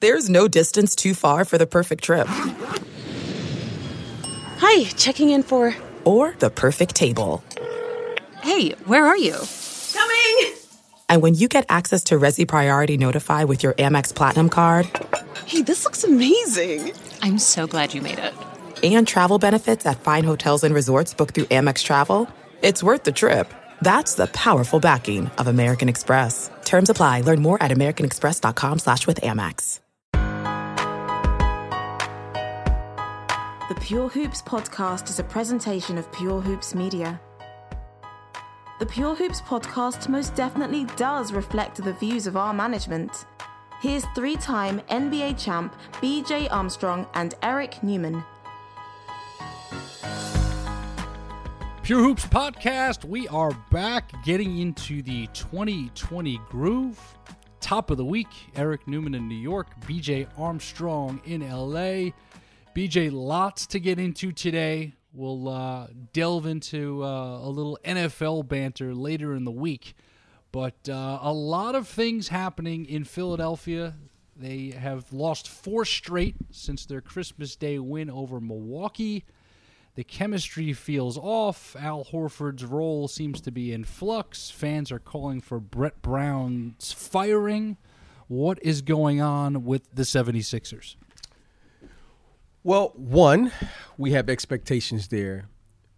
There's no distance too far for the perfect trip. Hi, checking in for... Or the perfect table. Hey, where are you? Coming! And when you get access to Resi Priority Notify with your Amex Platinum card... Hey, this looks amazing. I'm so glad you made it. And travel benefits at fine hotels and resorts booked through Amex Travel, it's worth the trip. That's the powerful backing of American Express. Terms apply. Learn more at americanexpress.com/withAmex. The Pure Hoops podcast is a presentation of Pure Hoops Media. The Pure Hoops podcast most definitely does reflect the views of our management. Here's three-time NBA champ BJ Armstrong and Eric Newman. Pure Hoops podcast, we are back getting into the 2020 groove. Top of the week, Eric Newman in New York, BJ Armstrong in LA. BJ, lots to get into today. We'll delve into a little NFL banter later in the week. But a lot of things happening in Philadelphia. They have lost 4 straight since their Christmas Day win over Milwaukee. The chemistry feels off. Al Horford's role seems to be in flux. Fans are calling for Brett Brown's firing. What is going on with the 76ers? Well, one, we have expectations there,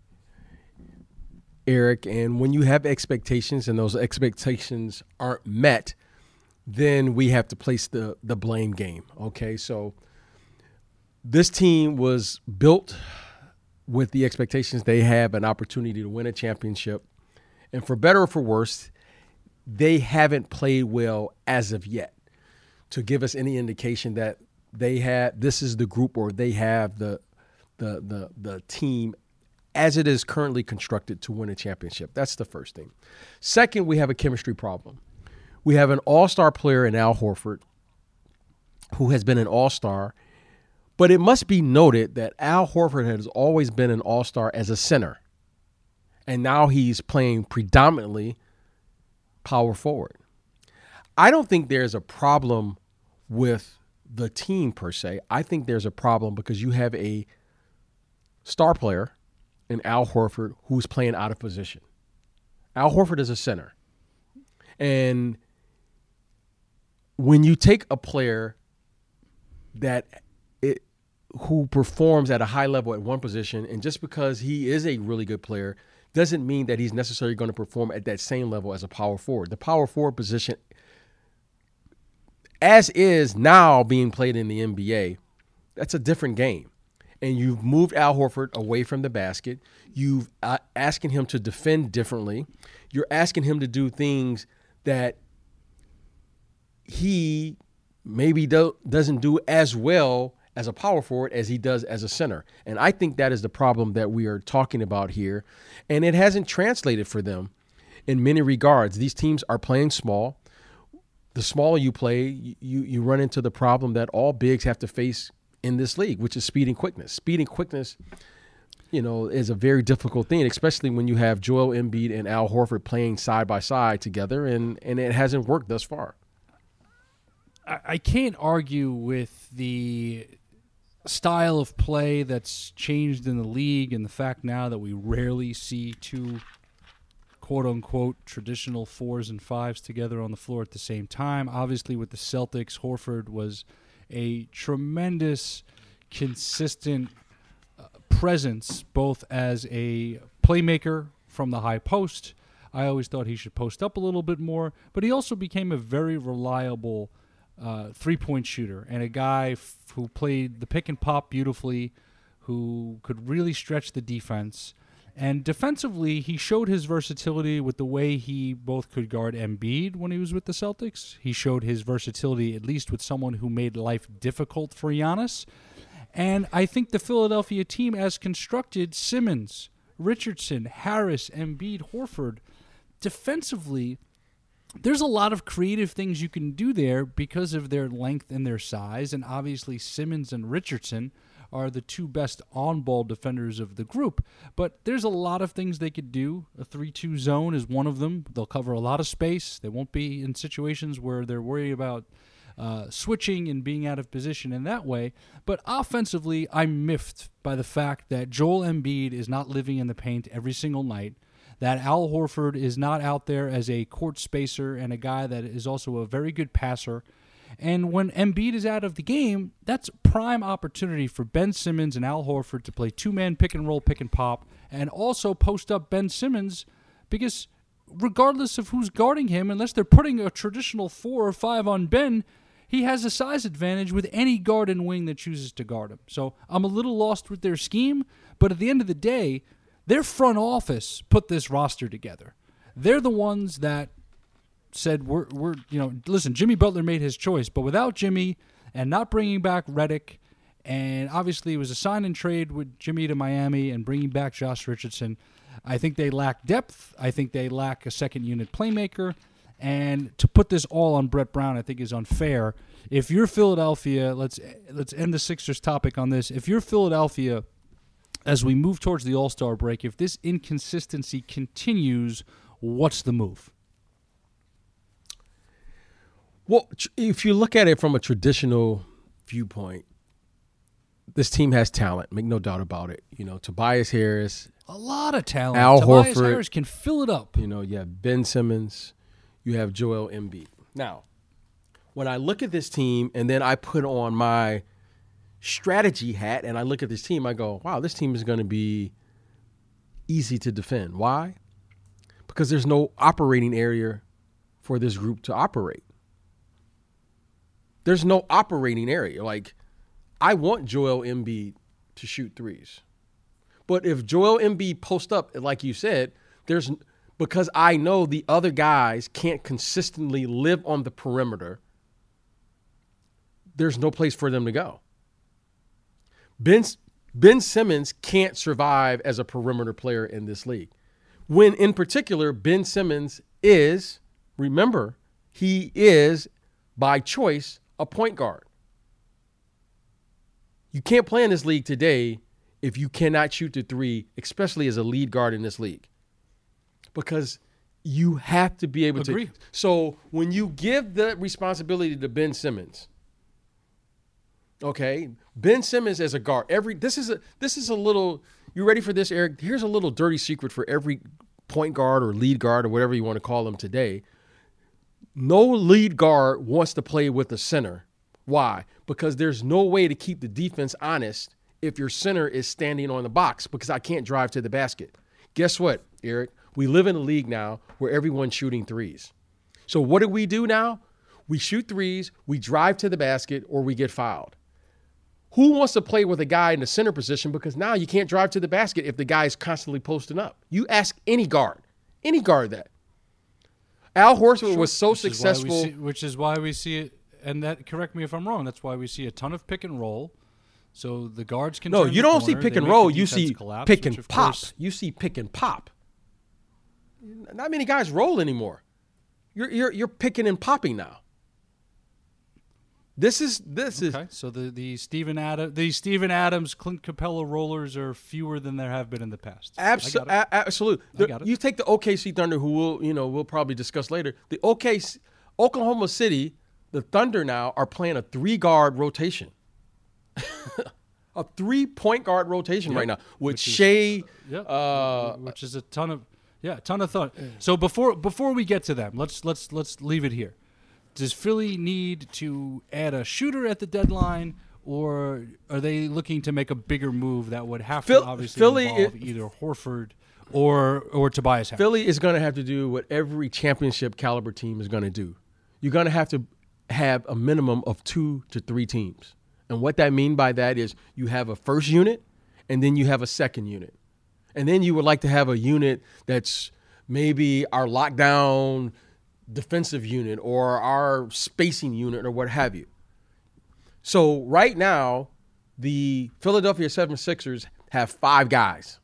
Eric, and when you have expectations and those expectations aren't met, then we have to place the blame game, okay? So this team was built with the expectations they have an opportunity to win a championship. And for better or for worse, they haven't played well as of yet to give us any indication that this is the group or they have the team as it is currently constructed to win a championship. That's the first thing. Second, we have a chemistry problem. We have an all-star player in Al Horford who has been an all-star. But it must be noted that Al Horford has always been an all-star as a center. And now he's playing predominantly power forward. I don't think there's a problem with the team per se. I think there's a problem because you have a star player in Al Horford who's playing out of position. Al Horford is a center. And when you take a player who performs at a high level at one position, and just because he is a really good player doesn't mean that he's necessarily going to perform at that same level as a power forward. The power forward position, as is now being played in the NBA, that's a different game. And you've moved Al Horford away from the basket. You've asking him to defend differently. You're asking him to do things that he maybe doesn't do as well as a power forward as he does as a center. And I think that is the problem that we are talking about here. And it hasn't translated for them in many regards. These teams are playing small. The smaller you play, you run into the problem that all bigs have to face in this league, which is speed and quickness. Speed and quickness, is a very difficult thing, especially when you have Joel Embiid and Al Horford playing side by side together, and it hasn't worked thus far. I can't argue with the style of play that's changed in the league and the fact now that we rarely see two quote-unquote traditional 4s and 5s together on the floor at the same time. Obviously, with the Celtics, Horford was a tremendous, consistent presence, both as a playmaker from the high post. I always thought he should post up a little bit more, but he also became a very reliable three-point shooter and a guy who played the pick and pop beautifully, who could really stretch the defense. And defensively, he showed his versatility with the way he both could guard Embiid when he was with the Celtics. He showed his versatility at least with someone who made life difficult for Giannis. And I think the Philadelphia team, as constructed, Simmons, Richardson, Harris, Embiid, Horford, defensively, there's a lot of creative things you can do there because of their length and their size. And obviously, Simmons and Richardson are the two best on-ball defenders of the group. But there's a lot of things they could do. A 3-2 zone is one of them. They'll cover a lot of space. They won't be in situations where they're worried about switching and being out of position in that way. But offensively, I'm miffed by the fact that Joel Embiid is not living in the paint every single night, that Al Horford is not out there as a court spacer and a guy that is also a very good passer. And when Embiid is out of the game, that's prime opportunity for Ben Simmons and Al Horford to play two-man pick and roll, pick and pop, and also post up Ben Simmons, because regardless of who's guarding him, unless they're putting a traditional 4 or 5 on Ben, he has a size advantage with any guard and wing that chooses to guard him. So I'm a little lost with their scheme, but at the end of the day, their front office put this roster together. They're the ones that said, listen, Jimmy Butler made his choice, but without Jimmy and not bringing back Redick, and obviously it was a sign and trade with Jimmy to Miami and bringing back Josh Richardson, I think they lack depth. I think they lack a second unit playmaker. And to put this all on Brett Brown, I think, is unfair. If you're Philadelphia, let's end the Sixers topic on this. If you're Philadelphia, as we move towards the All-Star break, if this inconsistency continues, what's the move? Well, if you look at it from a traditional viewpoint, this team has talent, make no doubt about it. Tobias Harris. A lot of talent. Al Tobias Horford, Harris can fill it up. You have Ben Simmons. You have Joel Embiid. Now, when I look at this team and then I put on my strategy hat and I look at this team, I go, wow, this team is going to be easy to defend. Why? Because there's no operating area for this group to operate. There's no operating area. Like, I want Joel Embiid to shoot threes. But if Joel Embiid posts up, like you said, because I know the other guys can't consistently live on the perimeter, there's no place for them to go. Ben Simmons can't survive as a perimeter player in this league. When, in particular, Ben Simmons is, remember, he is, by choice, a point guard. You can't play in this league today if you cannot shoot the three, especially as a lead guard in this league. Because you have to be able to. So when you give the responsibility to Ben Simmons, okay, Ben Simmons as a guard, this is a little, you ready for this, Eric? Here's a little dirty secret for every point guard or lead guard or whatever you want to call them today. No lead guard wants to play with a center. Why? Because there's no way to keep the defense honest if your center is standing on the box, because I can't drive to the basket. Guess what, Eric? We live in a league now where everyone's shooting threes. So what do we do now? We shoot threes, we drive to the basket, or we get fouled. Who wants to play with a guy in the center position? Because now you can't drive to the basket if the guy is constantly posting up. You ask any guard that. Al Horford was so successful. Which is why we see it, and that, correct me if I'm wrong, that's why we see a ton of pick and roll. So the guards can. No, you don't see pick and roll. You see pick and pop. You see pick and pop. Not many guys roll anymore. You're picking and popping now. This is. So the Steven Adams, Clint Capella rollers are fewer than there have been in the past. Absolutely. You take the OKC Thunder, who we'll probably discuss later. The Oklahoma City, the Thunder now are playing a 3-guard rotation. A 3-point guard rotation right now with Shea. Which is a ton of fun. So before we get to them, let's leave it here. Does Philly need to add a shooter at the deadline, or are they looking to make a bigger move that would have to obviously involve either Horford or Tobias Harris? Philly is going to have to do what every championship caliber team is going to do. You're going to have a minimum of 2 to 3 teams. And what that means by that is you have a first unit and then you have a second unit. And then you would like to have a unit that's maybe our lockdown defensive unit or our spacing unit or what have you. So right now, the Philadelphia 76ers have 5 guys.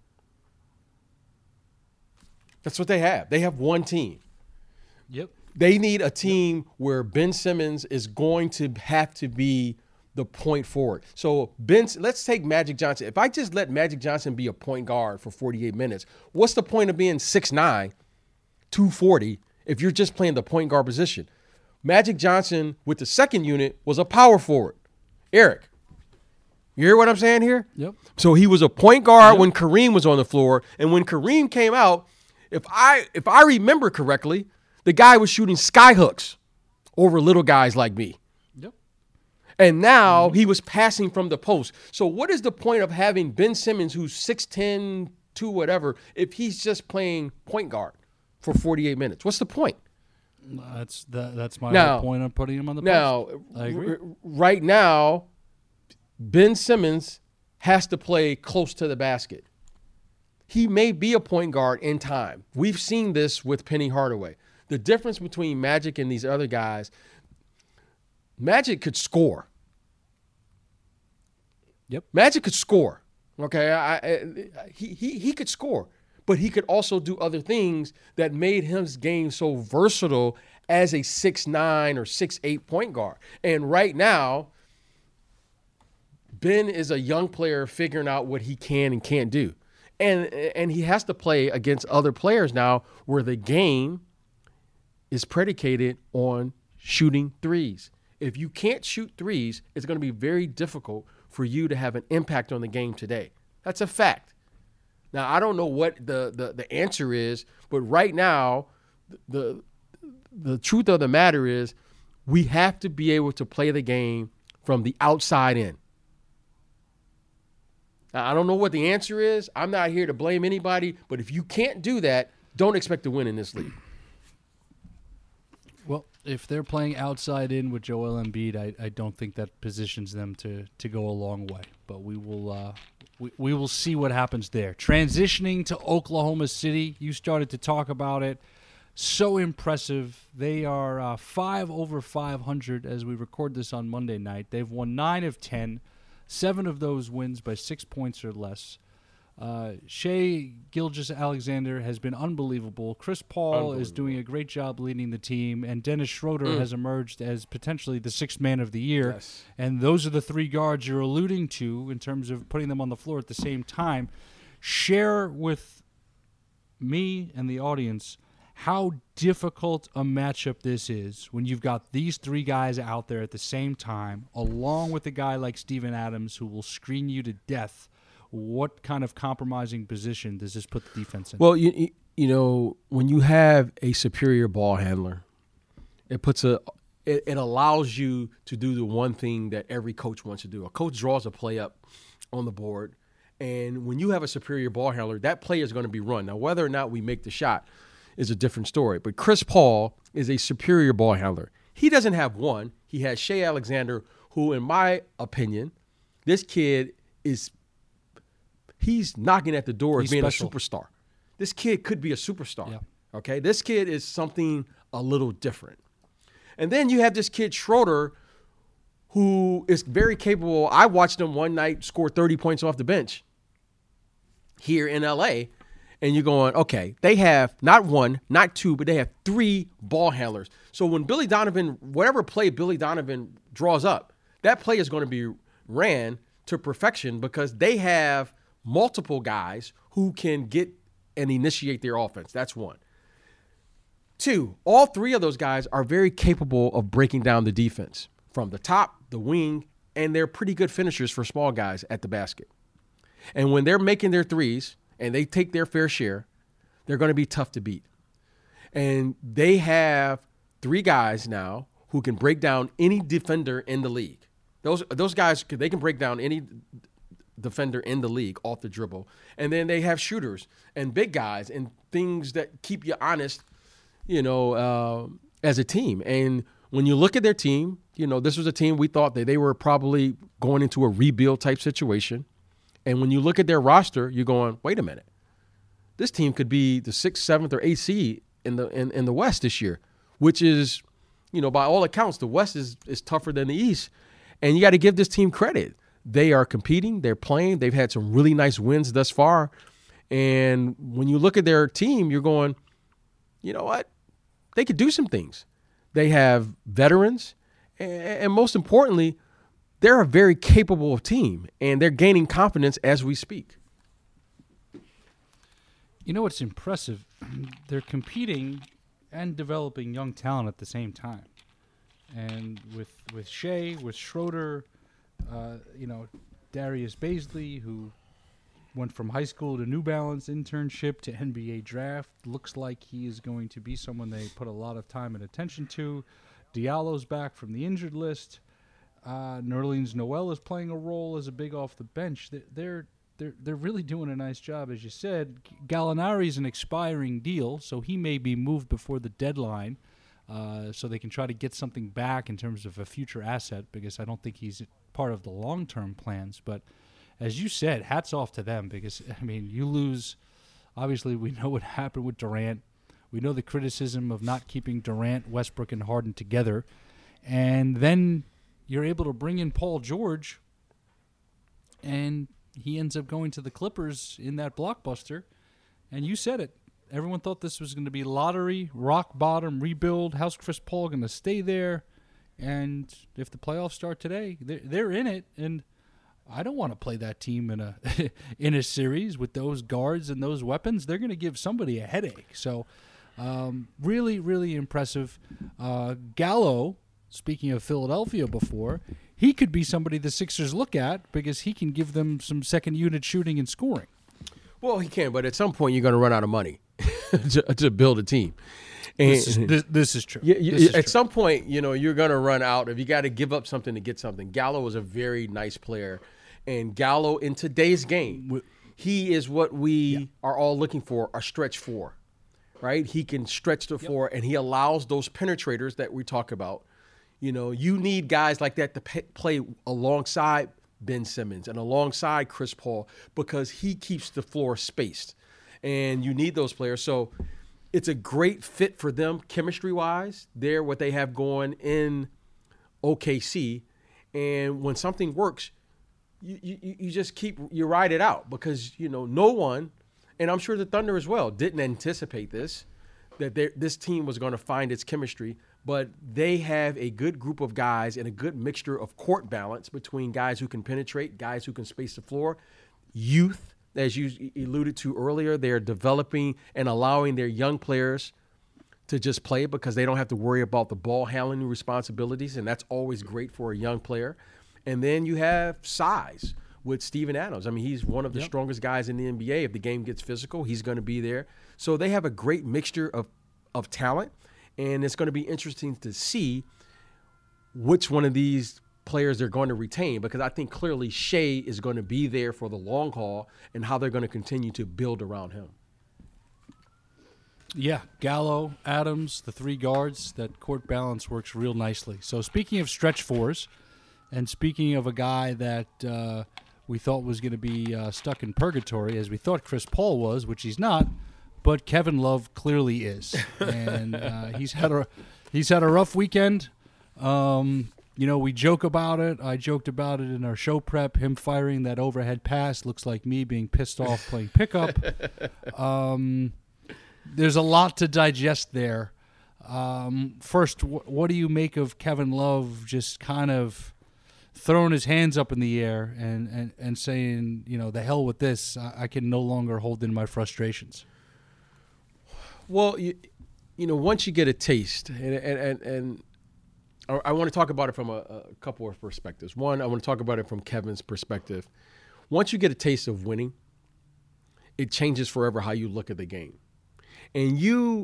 That's what they have. They have one team. Yep. They need a team where Ben Simmons is going to have to be the point forward. So let's take Magic Johnson. If I just let Magic Johnson be a point guard for 48 minutes, what's the point of being 6'9", 240 if you're just playing the point guard position? Magic Johnson with the second unit was a power forward. Eric, you hear what I'm saying here? Yep. So he was a point guard when Kareem was on the floor, and when Kareem came out, if I remember correctly, the guy was shooting sky hooks over little guys like me. Yep. And now he was passing from the post. So what is the point of having Ben Simmons, who's 6'10", 2 whatever, if he's just playing point guard for 48 minutes? What's the point? That's my whole point on putting him on the post. I agree. Right now, Ben Simmons has to play close to the basket. He may be a point guard in time. We've seen this with Penny Hardaway. The difference between Magic and these other guys, Magic could score. Yep. Magic could score. Okay, he could score, but he could also do other things that made his game so versatile as a 6'9" or 6'8" point guard. And right now, Ben is a young player figuring out what he can and can't do. And he has to play against other players now where the game is predicated on shooting threes. If you can't shoot threes, it's going to be very difficult for you to have an impact on the game today. That's a fact. Now, I don't know what the answer is, but right now, the truth of the matter is we have to be able to play the game from the outside in. Now, I don't know what the answer is. I'm not here to blame anybody, but if you can't do that, don't expect to win in this league. Well, if they're playing outside in with Joel Embiid, I don't think that positions them to go a long way. But we will see what happens there. Transitioning to Oklahoma City, you started to talk about it. So impressive. They are 5 over 500 as we record this on Monday night. They've won 9 of 10, 7 of those wins by 6 points or less. Shai Gilgeous-Alexander has been unbelievable. Chris Paul is doing a great job leading the team, and Dennis Schroeder has emerged as potentially the 6th man of the year. Yes. And those are the 3 guards you're alluding to in terms of putting them on the floor at the same time. Share with me and the audience how difficult a matchup this is when you've got these 3 guys out there at the same time, along with a guy like Steven Adams who will screen you to death. What kind of compromising position does this put the defense in? Well, you know, when you have a superior ball handler, it allows you to do the one thing that every coach wants to do. A coach draws a play up on the board, and when you have a superior ball handler, that play is going to be run. Now, whether or not we make the shot is a different story. But Chris Paul is a superior ball handler. He doesn't have one. He has Shai Alexander, who, in my opinion, this kid he's knocking at the door of being special. A superstar. This kid could be a superstar. Yeah. Okay? This kid is something a little different. And then you have this kid, Schroeder, who is very capable. I watched him one night score 30 points off the bench here in L.A., and you're going, okay, they have not 1, not 2, but they have 3 ball handlers. So when Billy Donovan, whatever play Billy Donovan draws up, that play is going to be ran to perfection because they have multiple guys who can get and initiate their offense. That's 1. 2, all 3 of those guys are very capable of breaking down the defense from the top, the wing, and they're pretty good finishers for small guys at the basket. And when they're making their threes and they take their fair share, they're going to be tough to beat. And they have 3 guys now who can break down any defender in the league. Those guys, they can break down any defender in the league off the dribble. And then they have shooters and big guys and things that keep you honest, as a team. And when you look at their team, this was a team we thought that they were probably going into a rebuild type situation. And when you look at their roster, you're going, wait a minute. This team could be the 6th, 7th, or 8th seed in the West this year, which is, by all accounts, the West is tougher than the East. And you got to give this team credit. They are competing. They're playing. They've had some really nice wins thus far. And when you look at their team, you're going, you know what? They could do some things. They have veterans. And most importantly, they're a very capable team. And they're gaining confidence as we speak. What's impressive? They're competing and developing young talent at the same time. And with Shea, with Schroeder, Darius Baisley, who went from high school to New Balance internship to NBA draft, looks like he is going to be someone they put a lot of time and attention to. Diallo's back from the injured list. Nerlens Noel is playing a role as a big off the bench. They're really doing a nice job, as you said. Gallinari's an expiring deal, so he may be moved before the deadline, so they can try to get something back in terms of a future asset, because I don't think he's part of the long-term plans. But as you said, hats off to them, because, I mean, you lose. Obviously, we know what happened with Durant. We know the criticism of not keeping Durant, Westbrook, and Harden together. And then you're able to bring in Paul George, and he ends up going to the Clippers in that blockbuster. And you said it. Everyone thought this was going to be lottery, rock bottom, rebuild. How's Chris Paul going to stay there? And if the playoffs start today, they're in it. And I don't want to play that team in a in a series with those guards and those weapons. They're going to give somebody a headache. So really, really impressive. Gallo, speaking of Philadelphia before, he could be somebody the Sixers look at because he can give them some second unit shooting and scoring. Well, he can, but at some point you're going to run out of money to build a team. And this is true. At some point, you're going to run out. If you got to give up something to get something. Gallo is a very nice player. And Gallo, in today's game, he is what we are all looking for, a stretch four, right? He can stretch the floor, and he allows those penetrators that we talk about. You need guys like that to play alongside Ben Simmons and alongside Chris Paul, because he keeps the floor spaced. And you need those players. So it's a great fit for them chemistry-wise. They're what they have going in OKC. And when something works, you just you ride it out, because, no one, and I'm sure the Thunder as well, didn't anticipate this, that this team was going to find its chemistry. But they have a good group of guys and a good mixture of court balance between guys who can penetrate, guys who can space the floor, youth. As you alluded to earlier, they're developing and allowing their young players to just play because they don't have to worry about the ball handling responsibilities, and that's always great for a young player. And then you have size with Steven Adams. I mean, he's one of the strongest guys in the NBA. If the game gets physical, he's going to be there. So they have a great mixture of talent, and it's going to be interesting to see which one of these players they're going to retain, because I think clearly Shea is going to be there for the long haul, and how they're going to continue to build around him. Yeah, Gallo, Adams, the three guards, that court balance works real nicely. So speaking of stretch fours, and speaking of a guy that we thought was going to be stuck in purgatory, as we thought Chris Paul was, which he's not, but Kevin Love clearly is. And he's had a rough weekend. We joke about it. I joked about it in our show prep. Him firing that overhead pass looks like me being pissed off playing pickup. There's a lot to digest there. First, what do you make of Kevin Love just kind of throwing his hands up in the air and saying, the hell with this. I can no longer hold in my frustrations. Well, once you get a taste, and I want to talk about it from a couple of perspectives. One, I want to talk about it from Kevin's perspective. Once you get a taste of winning, it changes forever how you look at the game. And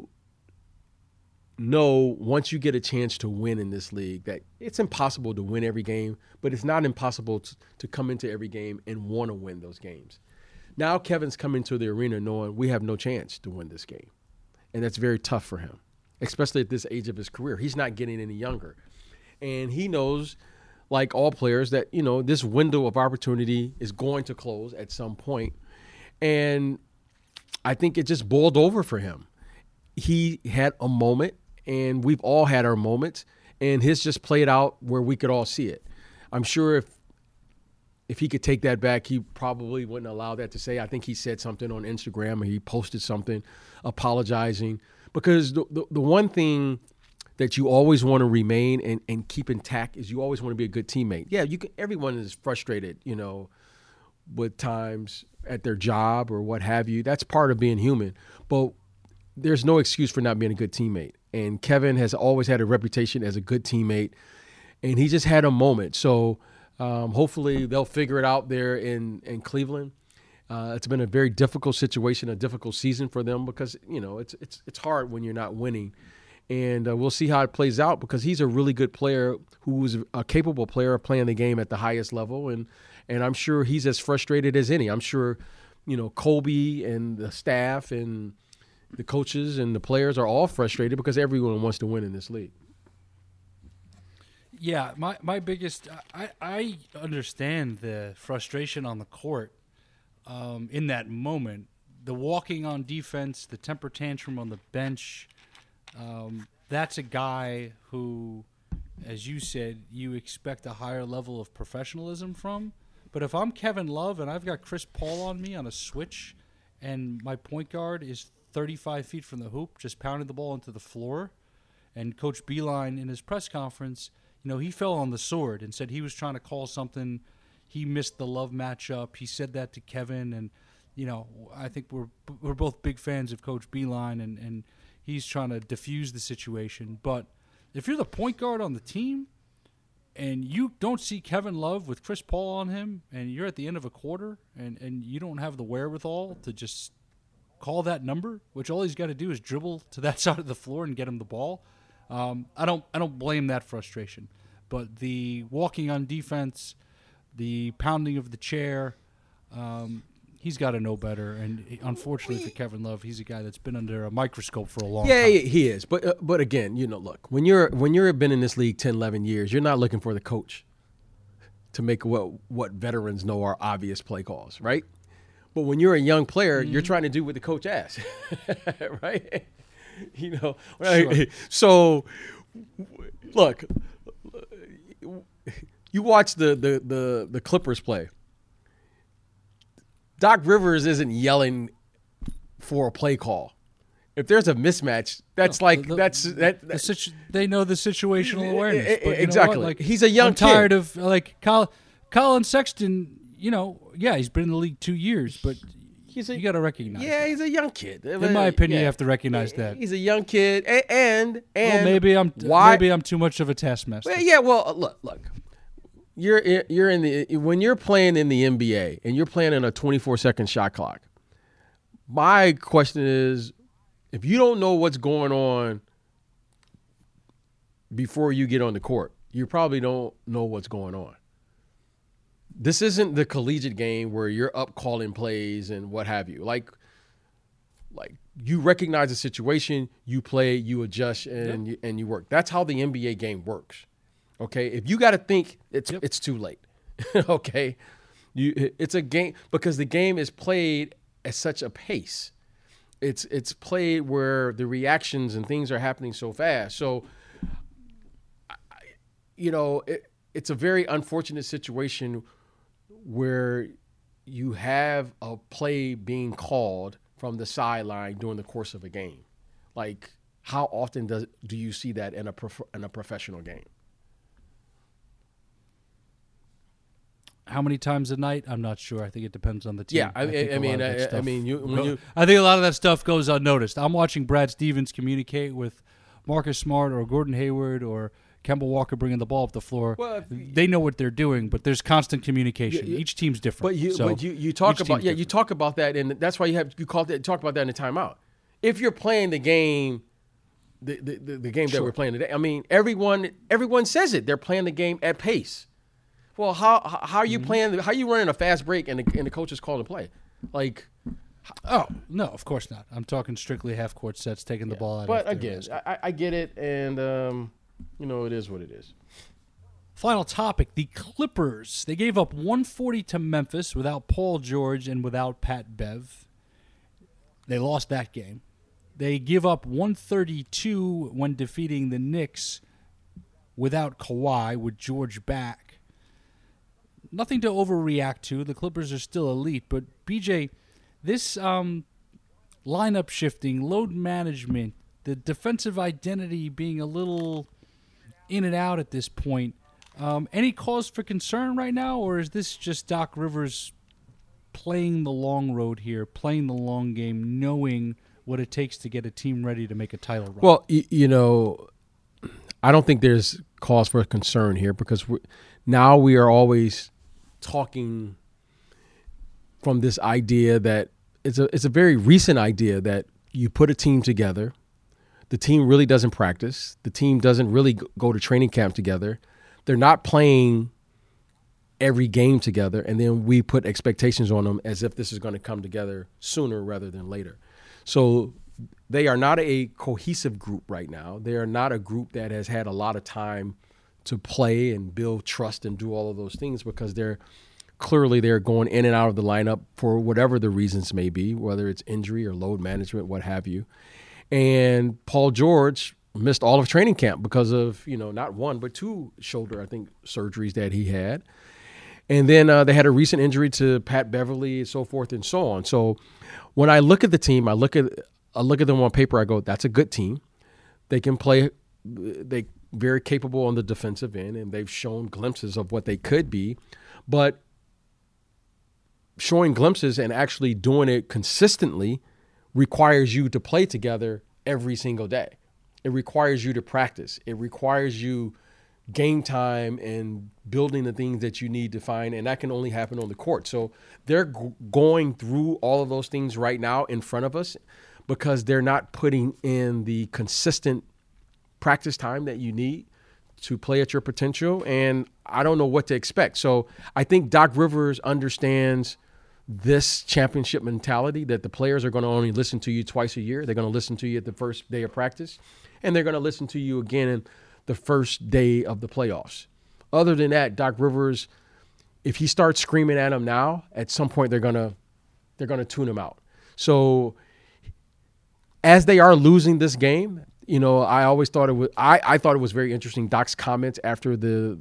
once you get a chance to win in this league, that it's impossible to win every game, but it's not impossible to come into every game and want to win those games. Now Kevin's come into the arena knowing we have no chance to win this game. And that's very tough for him, especially at this age of his career. He's not getting any younger. And he knows, like all players, that, this window of opportunity is going to close at some point. And I think it just boiled over for him. He had a moment, and we've all had our moments, and his just played out where we could all see it. I'm sure if he could take that back, he probably wouldn't allow that to say. I think he said something on Instagram, or he posted something apologizing, because the one thing that you always want to remain and keep intact is you always want to be a good teammate. Yeah, everyone is frustrated, with times at their job or what have you. That's part of being human. But there's no excuse for not being a good teammate. And Kevin has always had a reputation as a good teammate, and he just had a moment. So hopefully they'll figure it out there in Cleveland. It's been a very difficult situation, a difficult season for them because, it's hard when you're not winning. And we'll see how it plays out because he's a really good player who's a capable player playing the game at the highest level. And I'm sure he's as frustrated as any. I'm sure, Colby and the staff and the coaches and the players are all frustrated because everyone wants to win in this league. Yeah, my biggest I understand the frustration on the court in that moment. The walking on defense, the temper tantrum on the bench, that's a guy who, as you said, you expect a higher level of professionalism from. But if I'm Kevin Love and I've got Chris Paul on me on a switch and my point guard is 35 feet from the hoop, just pounding the ball into the floor, and Coach Beilein in his press conference, he fell on the sword and said he was trying to call something. He missed the Love matchup. He said that to Kevin, and I think we're both big fans of Coach Beilein, and he's trying to diffuse the situation. But if you're the point guard on the team and you don't see Kevin Love with Chris Paul on him, and you're at the end of a quarter, and you don't have the wherewithal to just call that number, which all he's got to do is dribble to that side of the floor and get him the ball. I don't blame that frustration, but the walking on defense, the pounding of the chair, he's got to know better. And unfortunately for Kevin Love, he's a guy that's been under a microscope for a long time. Yeah, he is. But again, look, when you're been in this league 10, 11 years, you're not looking for the coach to make what veterans know are obvious play calls, right? But when you're a young player, you're trying to do what the coach asks, right? Right? Sure. So, look, you watch the Clippers play. Doc Rivers isn't yelling for a play call. If there's a mismatch, that's they know the situational awareness. But exactly. He's a young kid. I'm tired of Colin Sexton. He's been in the league 2 years, but you got to recognize. Yeah, that. He's a young kid. In my opinion, you have to recognize that. He's a young kid, and maybe I'm too much of a taskmaster. Well, yeah. Well, look. You're when you're playing in the NBA and you're playing in a 24-second shot clock. My question is, if you don't know what's going on before you get on the court, you probably don't know what's going on. This isn't the collegiate game where you're up calling plays and what have you. Like you recognize the situation, you play, you adjust, and you work. That's how the NBA game works. Okay, if you got to think, it's too late. Okay, it's a game because the game is played at such a pace. It's played where the reactions and things are happening so fast. So, it's a very unfortunate situation where you have a play being called from the sideline during the course of a game. Like, how often do you see that in a professional game? How many times a night? I'm not sure. I think it depends on the team. Yeah, I think a lot of that stuff goes unnoticed. I'm watching Brad Stevens communicate with Marcus Smart or Gordon Hayward or Kemba Walker bringing the ball up the floor. Well, they know what they're doing, but there's constant communication. Each team's different. But you talk about you talk about that, and that's why you talk about that in the timeout. If you're playing the game, the game that we're playing today, I mean, everyone says it. They're playing the game at pace. Well, how are you playing? How are you running a fast break and the coach is calling the play? Like, oh no, of course not. I'm talking strictly half court sets, taking the ball out. But again, I get it, and it is what it is. Final topic: the Clippers. They gave up 140 to Memphis without Paul George and without Pat Bev. They lost that game. They give up 132 when defeating the Knicks without Kawhi, with George back. Nothing to overreact to. The Clippers are still elite. But, BJ, this lineup shifting, load management, the defensive identity being a little in and out at this point, any cause for concern right now? Or is this just Doc Rivers playing the long road here, playing the long game, knowing what it takes to get a team ready to make a title run? Well, I don't think there's cause for concern here because now we are always talking from this idea that it's a very recent idea that you put a team together. The team really doesn't practice. The team doesn't really go to training camp together. They're not playing every game together, and then we put expectations on them as if this is going to come together sooner rather than later. So they are not a cohesive group right now. They are not a group that has had a lot of time to play and build trust and do all of those things because they're going in and out of the lineup for whatever the reasons may be, whether it's injury or load management, what have you. And Paul George missed all of training camp because of, not one, but two shoulder, I think, surgeries that he had. And then they had a recent injury to Pat Beverly and so forth and so on. So when I look at the team, I look at them on paper, I go, that's a good team. They can play, they very capable on the defensive end, and they've shown glimpses of what they could be. But showing glimpses and actually doing it consistently requires you to play together every single day. It requires you to practice. It requires you game time and building the things that you need to find, and that can only happen on the court. So they're going through all of those things right now in front of us because they're not putting in the consistent practice time that you need to play at your potential, and I don't know what to expect. So I think Doc Rivers understands this championship mentality that the players are going to only listen to you twice a year. They're going to listen to you at the first day of practice, and they're going to listen to you again in the first day of the playoffs. Other than that, Doc Rivers, if he starts screaming at them now, at some point they're going to tune him out. So as they are losing this game, I always thought it was I thought it was very interesting. Doc's comments after the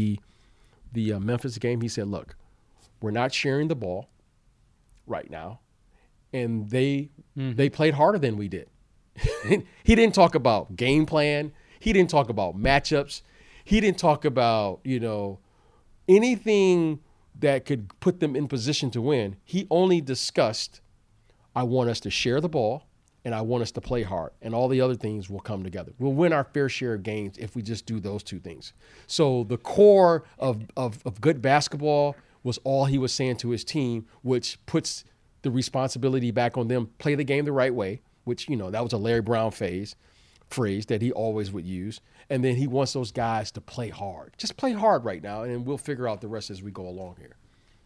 Memphis game, he said, "Look, we're not sharing the ball right now, and they played harder than we did." He didn't talk about game plan. He didn't talk about matchups. He didn't talk about, anything that could put them in position to win. He only discussed, I want us to share the ball and I want us to play hard, and all the other things will come together. We'll win our fair share of games if we just do those two things. So the core of good basketball was all he was saying to his team, which puts the responsibility back on them. Play the game the right way, which, that was a Larry Brown phrase that he always would use. And then he wants those guys to play hard. Just play hard right now, and we'll figure out the rest as we go along here.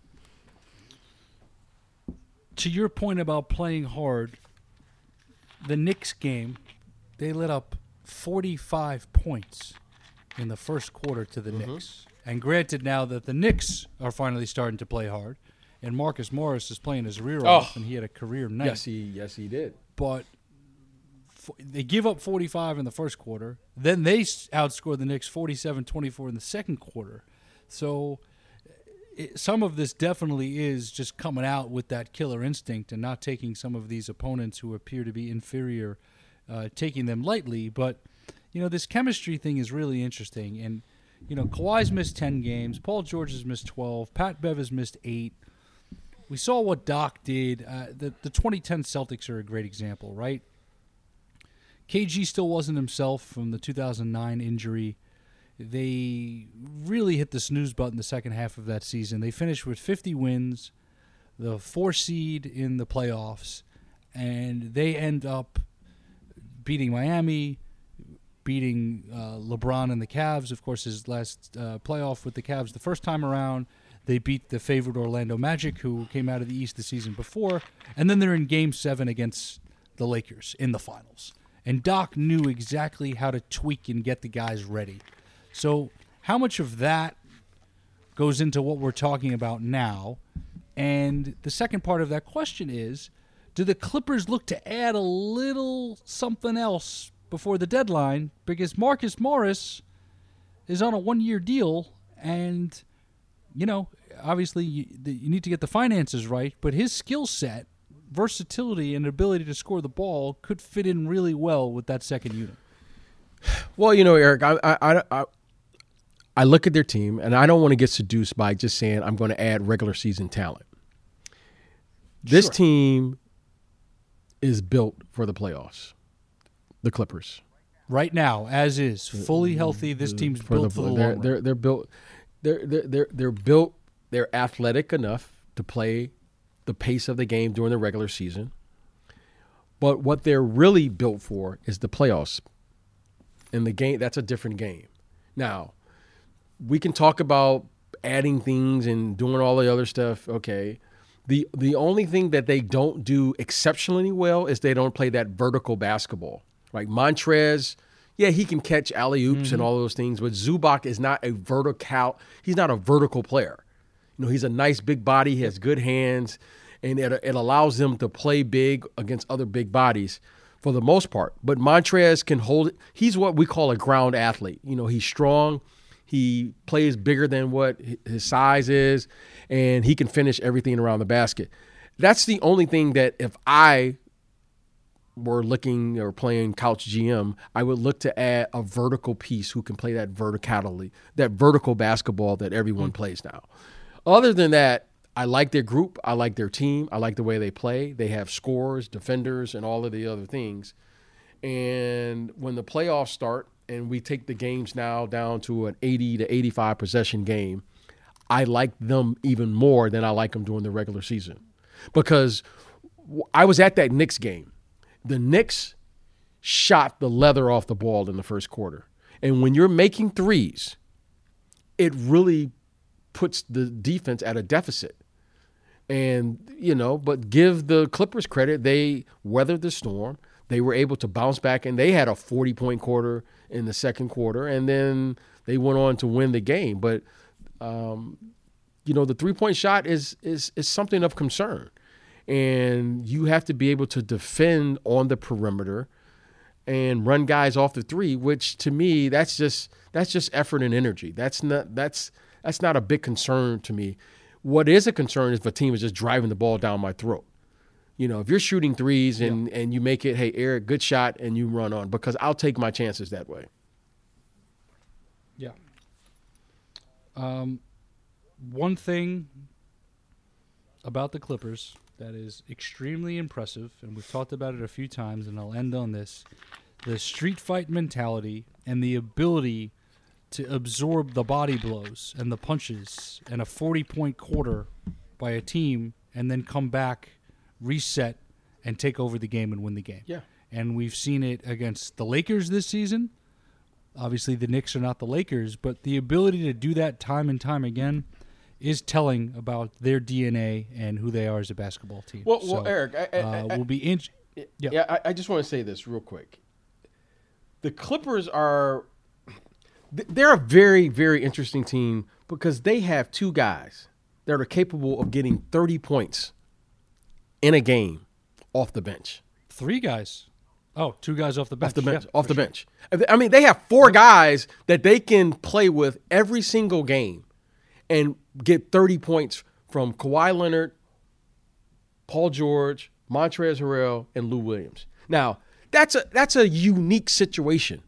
To your point about playing hard, the Knicks game, they let up 45 points in the first quarter to the Knicks. And granted, now that the Knicks are finally starting to play hard, and Marcus Morris is playing his rear off, and he had a career night. Yes, he did. But they give up 45 in the first quarter. Then they outscore the Knicks 47-24 in the second quarter. So some of this definitely is just coming out with that killer instinct and not taking some of these opponents who appear to be inferior, taking them lightly. But, this chemistry thing is really interesting. And, Kawhi's missed 10 games. Paul George has missed 12. Pat Bev has missed 8. We saw what Doc did. The 2010 Celtics are a great example, right? KG still wasn't himself from the 2009 injury. They really hit the snooze button the second half of that season. They finished with 50 wins, the 4 seed in the playoffs, and they end up beating Miami, beating LeBron and the Cavs. Of course, his last playoff with the Cavs the first time around. They beat the favored Orlando Magic, who came out of the East the season before, and then they're in Game 7 against the Lakers in the finals. And Doc knew exactly how to tweak and get the guys ready. So how much of that goes into what we're talking about now? And the second part of that question is, do the Clippers look to add a little something else before the deadline? Because Marcus Morris is on a 1-year deal, and, obviously you need to get the finances right, but his skill set, versatility, and ability to score the ball could fit in really well with that second unit. Well, Eric, I look at their team, and I don't want to get seduced by just saying I'm going to add regular season talent. This team is built for the playoffs. The Clippers. Right now, as is, fully healthy, this team's built for the long run. They're built. They're built. They're athletic enough to play the pace of the game during the regular season. But what they're really built for is the playoffs. And the game, that's a different game. Now, we can talk about adding things and doing all the other stuff. Okay. The only thing that they don't do exceptionally well is they don't play that vertical basketball. Like Montrez, yeah, he can catch alley-oops and all those things, but Zubac is not a he's not a vertical player. You know, he's a nice big body, he has good hands, and it allows them to play big against other big bodies for the most part. But Montrez can hold it. He's what we call a ground athlete. You know, he's strong. He plays bigger than what his size is, and he can finish everything around the basket. That's the only thing that if I were looking or playing couch GM, I would look to add a vertical piece who can play that vertical basketball that everyone plays now. Other than that, I like their group. I like their team. I like the way they play. They have scorers, defenders, and all of the other things. And when the playoffs start and we take the games now down to an 80 to 85 possession game, I like them even more than I like them during the regular season. Because I was at that Knicks game. The Knicks shot the leather off the ball in the first quarter. And when you're making threes, it really puts the defense at a deficit. And, you know, but give the Clippers credit. They weathered the storm. They were able to bounce back, and they had a 40-point quarter in the second quarter, and then they went on to win the game. But, you know, the three-point shot is something of concern. And you have to be able to defend on the perimeter and run guys off the three, which to me, that's just effort and energy. That's not a big concern to me. What is a concern is if a team is just driving the ball down my throat. You know, if you're shooting threes and you make it, hey, Eric, good shot, and you run on, because I'll take my chances that way. Yeah. One thing about the Clippers that is extremely impressive, and we've talked about it a few times, and I'll end on this, the street fight mentality and the ability to absorb the body blows and the punches and a 40-point quarter by a team and then come back, reset, and take over the game and win the game. Yeah. And we've seen it against the Lakers this season. Obviously, the Knicks are not the Lakers, but the ability to do that time and time again is telling about their DNA and who they are as a basketball team. Well, Eric, we'll be in. I just want to say this real quick. The Clippers they're a very, very interesting team because they have two guys that are capable of getting 30 points in a game off the bench. Three guys. Oh, two guys off the bench. Off the bench. I mean, they have four guys that they can play with every single game and get 30 points from Kawhi Leonard, Paul George, Montrezl Harrell, and Lou Williams. Now, that's a unique situation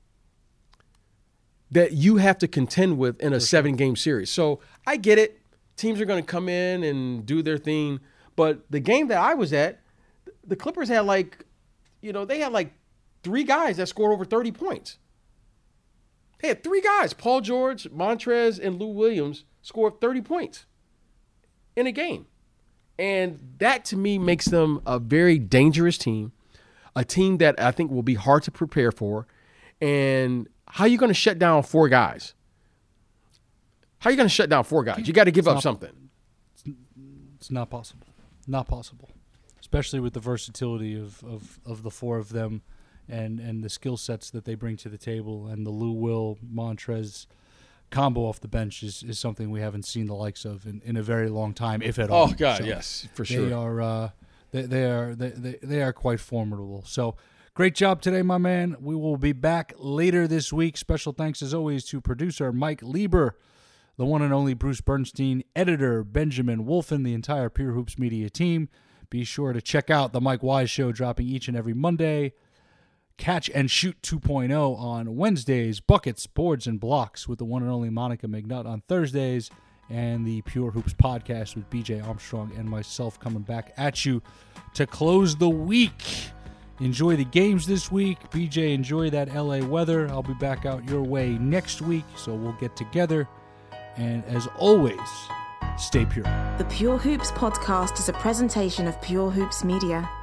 that you have to contend with in a 7-game series. So I get it. Teams are going to come in and do their thing. But the game that I was at, the Clippers had they had three guys that scored over 30 points. They had three guys, Paul George, Montrez, and Lou Williams, scored 30 points in a game. And that, to me, makes them a very dangerous team, a team that I think will be hard to prepare for. And how are you going to shut down four guys? How are you going to shut down four guys? You got to give up something. It's not possible. Not possible. Especially with the versatility of the four of them and the skill sets that they bring to the table. And the Lou Will Montrez combo off the bench is something we haven't seen the likes of in a very long time, if at all. Oh, God, so yes, for sure. They are quite formidable. So great job today, my man. We will be back later this week. Special thanks, as always, to producer Mike Lieber, the one and only Bruce Bernstein, editor Benjamin Wolfen, the entire Pure Hoops Media team. Be sure to check out the Mike Wise Show, dropping each and every Monday. Catch and Shoot 2.0 on Wednesdays. Buckets, Boards, and Blocks with the one and only Monica McNutt on Thursdays. and the Pure Hoops podcast with BJ Armstrong and myself coming back at you to close the week. Enjoy the games this week. BJ, enjoy that LA weather. I'll be back out your way next week, so we'll get together. And as always, stay pure. The Pure Hoops podcast is a presentation of Pure Hoops Media.